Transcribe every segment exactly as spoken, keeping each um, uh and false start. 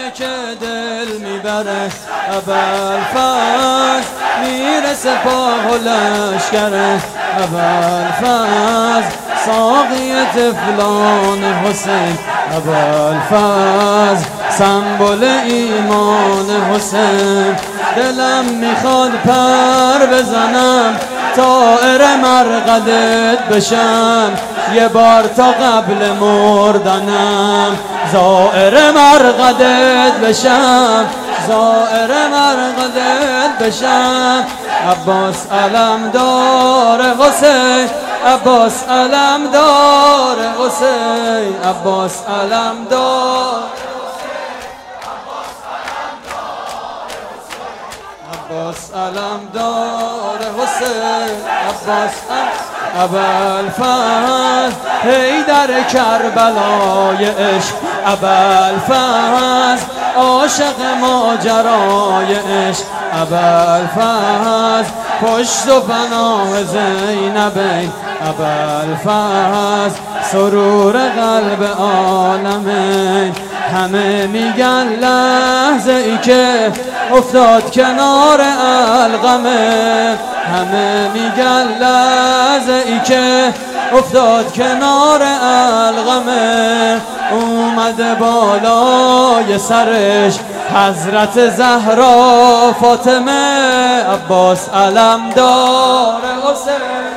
که دل میبره ابوالفضل میرسه پا و لشکره ابوالفضل ساقی طفلان حسین ابوالفضل سمبل ایمان حسین دلم میخواد پر بزنم طائر مرقدت بشم یه بار تا قبل مردنم زائر مرقدت بشم زائر مرقدت بشم عباس علمدار حسین عباس علمدار حسین عباس علمدار عباس علمدار حسین عباس ابوالفضل حیدر کربلای عشق ابوالفضل عاشق ماجرای عشق ابوالفضل پشت و پناه زینبین ابوالفضل سرور قلب عالمین همه میگن لحظه ای که افتاد کنار القمه همه میگن لحظه ای که افتاد کنار القمه اومده بالای سرش حضرت زهرا فاطمه عباس علمدار حسین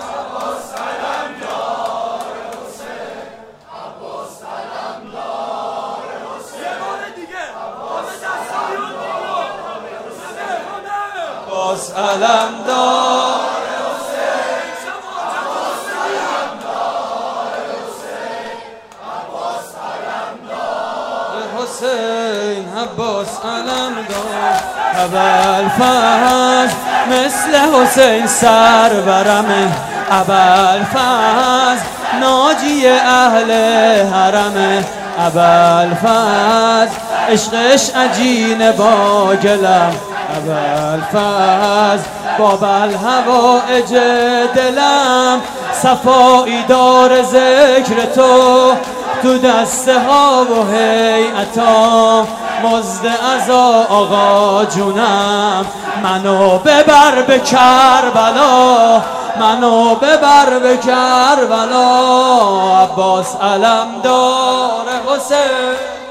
عباس علمدار حسین عباس علمدار حسین عباس علمدار حسین عباس علمدار ابوالفضل مثل حسین سرورمه ابوالفضل ناجی اهل حرمه ابوالفضل عشقش عجین با گلم ابوالفضل باب الهوائج دلم صفایی دار ذکر تو تو دسته ها و هیئتا مزد عزا آقا جونم منو ببر به کربلا منو ببر به کربلا عباس علمدار حسین